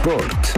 Sport.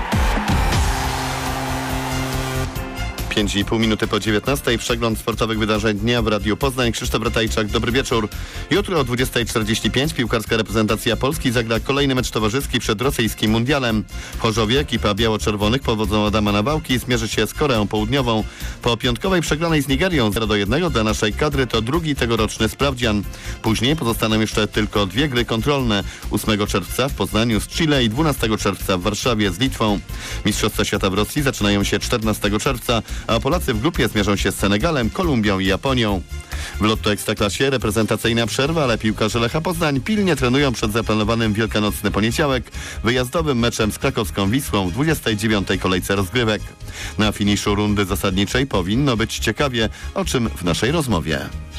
5,5 minuty po 19. Przegląd sportowych wydarzeń dnia w Radiu Poznań. Krzysztof Ratajczak, dobry wieczór. Jutro o 20:45 piłkarska reprezentacja Polski zagra kolejny mecz towarzyski przed rosyjskim mundialem. W Chorzowie ekipa biało-czerwonych pod wodzą Adama Nawałki zmierzy się z Koreą Południową. Po piątkowej przegranej z Nigerią 0-1 dla naszej kadry to drugi tegoroczny sprawdzian. Później pozostaną jeszcze tylko dwie gry kontrolne. 8 czerwca w Poznaniu z Chile i 12 czerwca w Warszawie z Litwą. Mistrzostwa świata w Rosji zaczynają się 14 czerwca, a Polacy w grupie zmierzą się z Senegalem, Kolumbią i Japonią. W Lotto Ekstraklasie reprezentacyjna przerwa, ale piłkarze Lecha Poznań pilnie trenują przed zaplanowanym wielkanocny poniedziałek wyjazdowym meczem z krakowską Wisłą w 29. kolejce rozgrywek. Na finiszu rundy zasadniczej powinno być ciekawie, o czym w naszej rozmowie.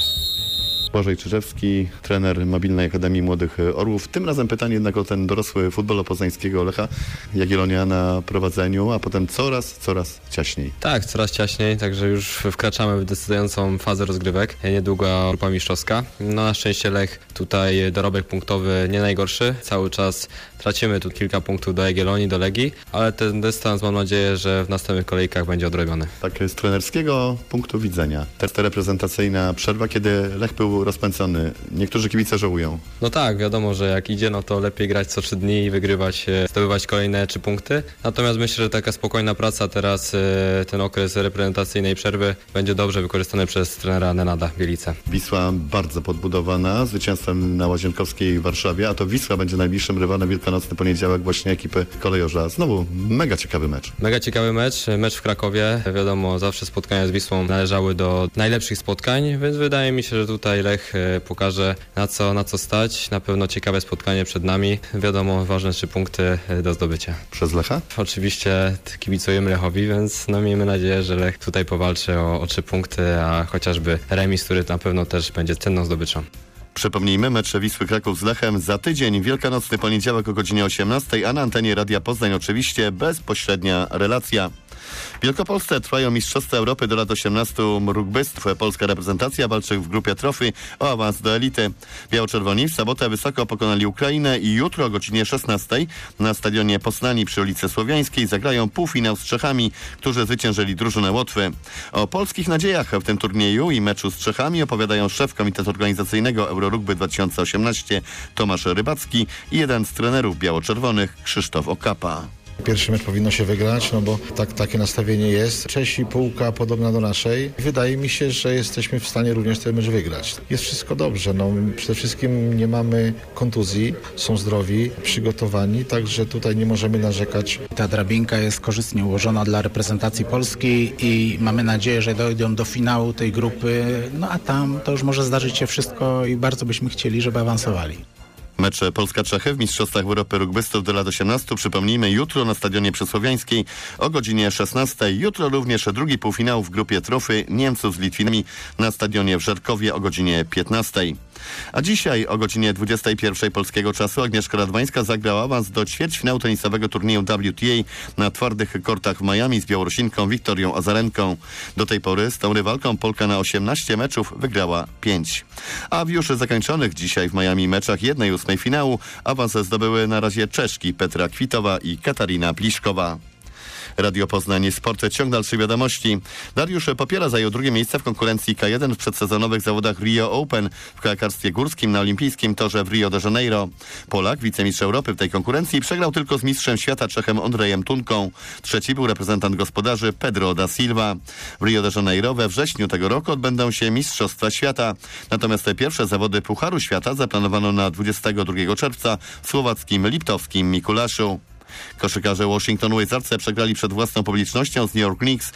Błażej Czyżewski, trener Mobilnej Akademii Młodych Orłów. Tym razem pytanie jednak o ten dorosły futbol poznańskiego Lecha. Jagiellonia na prowadzeniu, a potem coraz ciaśniej. Tak, coraz ciaśniej, także już wkraczamy w decydującą fazę rozgrywek. Niedługa grupa mistrzowska. No na szczęście Lech tutaj dorobek punktowy nie najgorszy. Cały czas tracimy tu kilka punktów do Jagiellonii, do Legii, ale ten dystans mam nadzieję, że w następnych kolejkach będzie odrobiony. Tak z trenerskiego punktu widzenia. Ta reprezentacyjna przerwa, kiedy Lech był rozpędzony. Niektórzy kibice żałują. No tak, wiadomo, że jak idzie, no to lepiej grać co 3 dni i wygrywać, zdobywać kolejne 3 punkty. Natomiast myślę, że taka spokojna praca teraz, ten okres reprezentacyjnej przerwy będzie dobrze wykorzystany przez trenera Nenada Bielice. Wisła bardzo podbudowana zwycięstwem na Łazienkowskiej w Warszawie, a to Wisła będzie najbliższym rywalem wielkanocny poniedziałek właśnie ekipy kolejorza. Znowu mega ciekawy mecz. Mega ciekawy mecz w Krakowie. Wiadomo, zawsze spotkania z Wisłą należały do najlepszych spotkań, więc wydaje mi się, że tutaj Lech pokaże na co stać. Na pewno ciekawe spotkanie przed nami. Wiadomo, ważne 3 punkty do zdobycia. Przez Lecha? Oczywiście kibicujemy Lechowi, więc miejmy nadzieję, że Lech tutaj powalczy o 3 punkty, a chociażby remis, który na pewno też będzie cenną zdobyczą. Przypomnijmy, mecz Wisły Kraków z Lechem za tydzień, wielkanocny poniedziałek o godzinie 18, a na antenie Radia Poznań oczywiście bezpośrednia relacja. W Wielkopolsce trwają Mistrzostwa Europy do lat 18 rugbystw. Polska reprezentacja walczy w grupie Trophy o awans do elity. Biało-czerwoni w sobotę wysoko pokonali Ukrainę i jutro o godzinie 16 na stadionie Poznani przy ulicy Słowiańskiej zagrają półfinał z Czechami, którzy zwyciężyli drużynę Łotwy. O polskich nadziejach w tym turnieju i meczu z Czechami opowiadają szef Komitetu Organizacyjnego Eurorugby 2018 Tomasz Rybacki i jeden z trenerów biało-czerwonych Krzysztof Okapa. Pierwszy mecz powinno się wygrać, no bo takie nastawienie jest. Czesi półka podobna do naszej. Wydaje mi się, że jesteśmy w stanie również ten mecz wygrać. Jest wszystko dobrze. No, przede wszystkim nie mamy kontuzji, są zdrowi, przygotowani, także tutaj nie możemy narzekać. Ta drabinka jest korzystnie ułożona dla reprezentacji Polski i mamy nadzieję, że dojdą do finału tej grupy, no a tam to już może zdarzyć się wszystko i bardzo byśmy chcieli, żeby awansowali. Mecz Polska-Czechy w Mistrzostwach Europy rugbystów do lat 18. Przypomnijmy, jutro na stadionie przy Słowiańskiej o godzinie 16. Jutro również drugi półfinał w grupie Trophy Niemców z Litwinami na stadionie w Żerkowie o godzinie 15. A dzisiaj o godzinie 21 polskiego czasu Agnieszka Radwańska zagrała awans do ćwierćfinału tenisowego turnieju WTA na twardych kortach w Miami z Białorusinką Wiktorią Azarenką. Do tej pory z tą rywalką Polka na 18 meczów wygrała 5. A w już zakończonych dzisiaj w Miami meczach 1/8 finału awans zdobyły na razie Czeszki Petra Kwitowa i Katarina Pliszkowa. Radio Poznań Sport, ciąg dalszych wiadomości. Dariusz Popiela zajął drugie miejsce w konkurencji K1 w przedsezonowych zawodach Rio Open w kajakarstwie górskim na olimpijskim torze w Rio de Janeiro. Polak, wicemistrz Europy w tej konkurencji, przegrał tylko z mistrzem świata Czechem Ondrejem Tunką. Trzeci był reprezentant gospodarzy Pedro da Silva. W Rio de Janeiro we wrześniu tego roku odbędą się Mistrzostwa Świata. Natomiast te pierwsze zawody Pucharu Świata zaplanowano na 22 czerwca w słowackim Liptowskim Mikulaszu. Koszykarze Washington Wizards przegrali przed własną publicznością z New York Knicks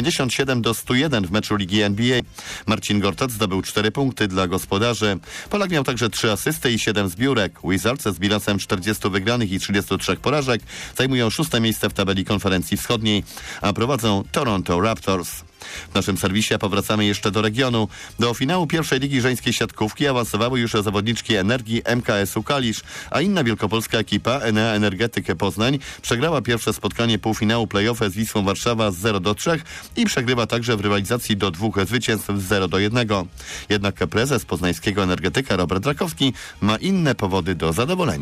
97-101 w meczu Ligi NBA. Marcin Gortat zdobył 4 punkty dla gospodarzy. Polak miał także 3 asysty i 7 zbiórek. Wizards z bilansem 40 wygranych i 33 porażek zajmują 6. miejsce w tabeli konferencji wschodniej, a prowadzą Toronto Raptors. W naszym serwisie powracamy jeszcze do regionu. Do finału pierwszej ligi żeńskiej siatkówki awansowały już zawodniczki Energii MKS-u Kalisz, a inna wielkopolska ekipa Enea Energetyk Poznań przegrała pierwsze spotkanie półfinału play-off z Wisłą Warszawa z 0-3 i przegrywa także w rywalizacji do 2 zwycięstw z 0-1. Jednak prezes poznańskiego Energetyka Robert Drakowski ma inne powody do zadowolenia.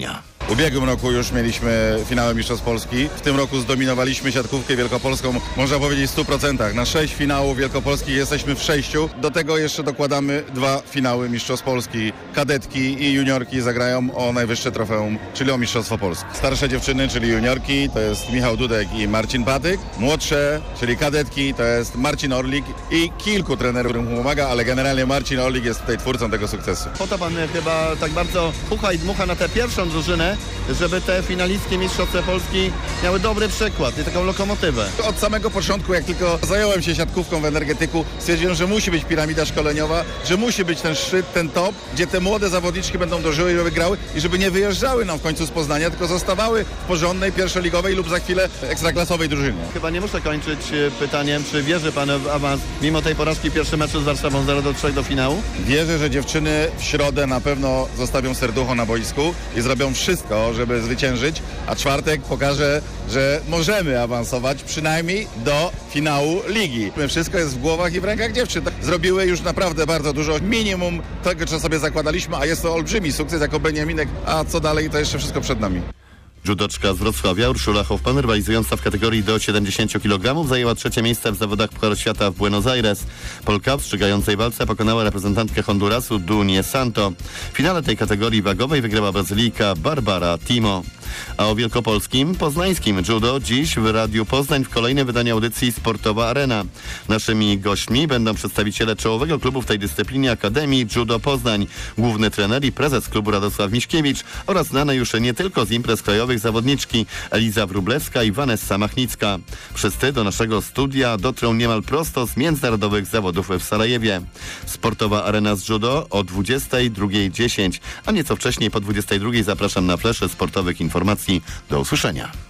W ubiegłym roku już mieliśmy finały Mistrzostw Polski. W tym roku zdominowaliśmy siatkówkę wielkopolską, można powiedzieć w 100%. Na 6 finałów wielkopolskich jesteśmy w 6. Do tego jeszcze dokładamy 2 finały Mistrzostw Polski. Kadetki i juniorki zagrają o najwyższe trofeum, czyli o Mistrzostwo Polski. Starsze dziewczyny, czyli juniorki, to jest Michał Dudek i Marcin Patyk. Młodsze, czyli kadetki, to jest Marcin Orlik i kilku trenerów, którym pomaga, ale generalnie Marcin Orlik jest tutaj twórcą tego sukcesu. Po to pan chyba tak bardzo pucha i dmucha na tę pierwszą drużynę, żeby te finalistki Mistrzostwa Polski miały dobry przykład i taką lokomotywę. Od samego początku, jak tylko zająłem się siatkówką w energetyku, stwierdziłem, że musi być piramida szkoleniowa, że musi być ten szczyt, ten top, gdzie te młode zawodniczki będą dożyły i żeby grały i żeby nie wyjeżdżały nam w końcu z Poznania, tylko zostawały w porządnej, pierwszoligowej lub za chwilę ekstraklasowej drużynie. Chyba nie muszę kończyć pytaniem, czy wierzy pan w awans mimo tej porażki pierwszy meczu z Warszawą 0-3 do finału? Wierzę, że dziewczyny w środę na pewno zostawią serducho na boisku i zrobią wszystko, żeby zwyciężyć, a czwartek pokaże, że możemy awansować przynajmniej do finału ligi. Wszystko jest w głowach i w rękach dziewczyn. Zrobiły już naprawdę bardzo dużo, minimum tego, co sobie zakładaliśmy, a jest to olbrzymi sukces jako Beniaminek, a co dalej, to jeszcze wszystko przed nami. Judoczka z Wrocławia Urszula Hoffman, rywalizująca w kategorii do 70 kg, zajęła 3. miejsce w zawodach Pucharu Świata w Buenos Aires. Polka w strzygającej walce pokonała reprezentantkę Hondurasu Dunię Santo. W finale tej kategorii wagowej wygrała Brazylijka Barbara Timo. A o wielkopolskim, poznańskim judo dziś w Radiu Poznań w kolejnym wydaniu audycji Sportowa Arena. Naszymi gośćmi będą przedstawiciele czołowego klubu w tej dyscyplinie Akademii Judo Poznań, główny trener i prezes klubu Radosław Miśkiewicz oraz znane już nie tylko z imprez krajowych zawodniczki Eliza Wróblewska i Vanessa Machnicka. Wszyscy do naszego studia dotrą niemal prosto z międzynarodowych zawodów w Sarajewie. Sportowa Arena z judo o 22:10, a nieco wcześniej po 22:00 zapraszam na flesze sportowych informacji. Do usłyszenia.